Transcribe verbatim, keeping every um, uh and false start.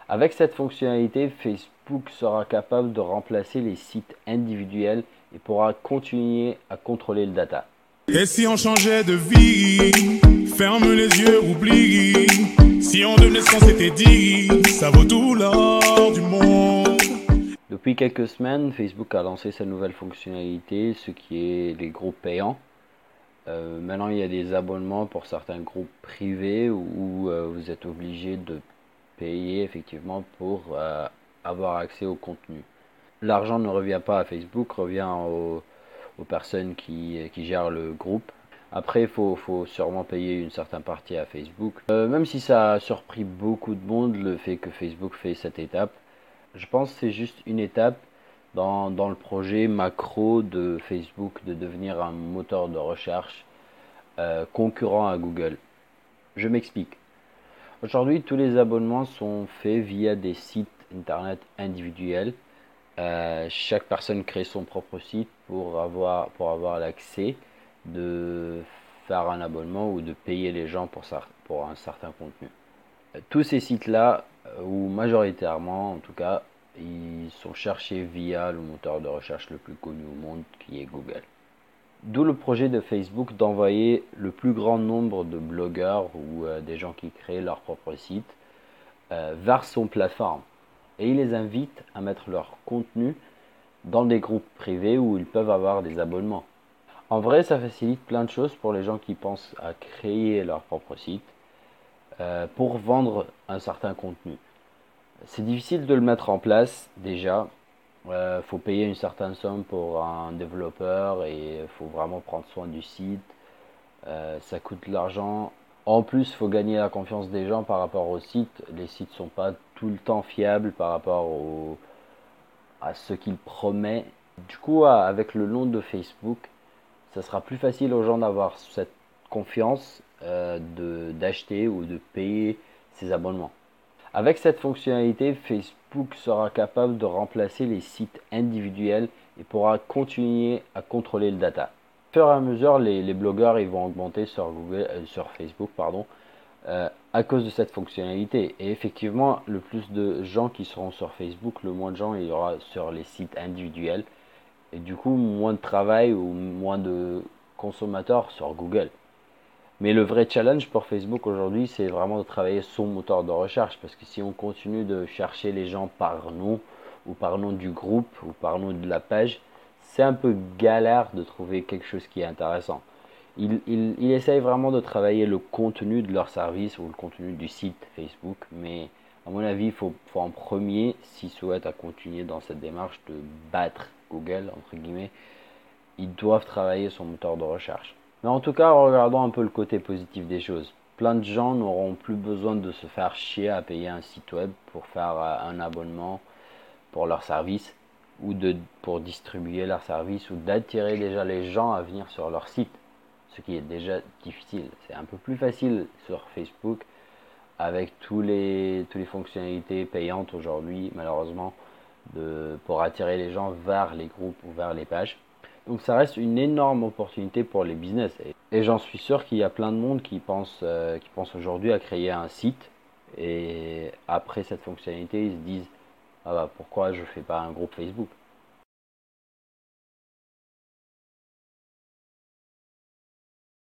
Avec cette fonctionnalité, Facebook sera capable de remplacer les sites individuels et pourra continuer à contrôler le data. Et si on changeait de vie, ferme les yeux, oublie. Si on devenait ce qu'on s'était dit, ça vaut tout l'or du monde. Depuis quelques semaines, Facebook a lancé sa nouvelle fonctionnalité, ce qui est les groupes payants. Euh, maintenant, il y a des abonnements pour certains groupes privés où, où, euh, vous êtes obligé de payer effectivement pour euh, avoir accès au contenu. L'argent ne revient pas à Facebook, revient aux, aux personnes qui, qui gèrent le groupe. Après, il faut, faut sûrement payer une certaine partie à Facebook. Euh, même si ça a surpris beaucoup de monde, le fait que Facebook fait cette étape, je pense que c'est juste une étape dans, dans le projet macro de Facebook de devenir un moteur de recherche euh, concurrent à Google. Je m'explique. Aujourd'hui, tous les abonnements sont faits via des sites internet individuels. Euh, chaque personne crée son propre site pour avoir, pour avoir l'accès de faire un abonnement ou de payer les gens pour, ça, pour un certain contenu. Tous ces sites-là, ou majoritairement en tout cas, ils sont cherchés via le moteur de recherche le plus connu au monde qui est Google. D'où le projet de Facebook d'envoyer le plus grand nombre de blogueurs ou euh, des gens qui créent leur propre site euh, vers son plateforme. Et il les invite à mettre leur contenu dans des groupes privés où ils peuvent avoir des abonnements. En vrai, ça facilite plein de choses pour les gens qui pensent à créer leur propre site euh, pour vendre un certain contenu. C'est difficile de le mettre en place déjà. Il euh, faut payer une certaine somme pour un développeur et il faut vraiment prendre soin du site. Euh, ça coûte de l'argent. En plus, il faut gagner la confiance des gens par rapport au site. Les sites ne sont pas tout le temps fiables par rapport au, à ce qu'ils promettent. Du coup, avec le nom de Facebook, ça sera plus facile aux gens d'avoir cette confiance euh, de, d'acheter ou de payer ces abonnements. Avec cette fonctionnalité, Facebook sera capable de remplacer les sites individuels et pourra continuer à contrôler le data. Au fur et à mesure, les, les blogueurs ils vont augmenter sur, Google, euh, sur Facebook pardon, euh, à cause de cette fonctionnalité. Et effectivement, le plus de gens qui seront sur Facebook, le moins de gens il y aura sur les sites individuels. Et du coup, moins de travail ou moins de consommateurs sur Google. Mais le vrai challenge pour Facebook aujourd'hui, c'est vraiment de travailler son moteur de recherche. Parce que si on continue de chercher les gens par nom, ou par nom du groupe, ou par nom de la page, c'est un peu galère de trouver quelque chose qui est intéressant. Ils il, il essayent vraiment de travailler le contenu de leur service ou le contenu du site Facebook. Mais à mon avis, il faut, faut en premier, s'ils souhaitent à continuer dans cette démarche de battre Google, entre guillemets, ils doivent travailler son moteur de recherche. Mais en tout cas, regardons un peu le côté positif des choses. Plein de gens n'auront plus besoin de se faire chier à payer un site web pour faire un abonnement pour leur service ou de, pour distribuer leur service ou d'attirer déjà les gens à venir sur leur site. Ce qui est déjà difficile. C'est un peu plus facile sur Facebook avec tous les, toutes les fonctionnalités payantes aujourd'hui, malheureusement, de, pour attirer les gens vers les groupes ou vers les pages. Donc ça reste une énorme opportunité pour les business. Et, et j'en suis sûr qu'il y a plein de monde qui pense, euh, qui pense aujourd'hui à créer un site. Et après cette fonctionnalité, ils se disent ah bah pourquoi je fais pas un groupe Facebook.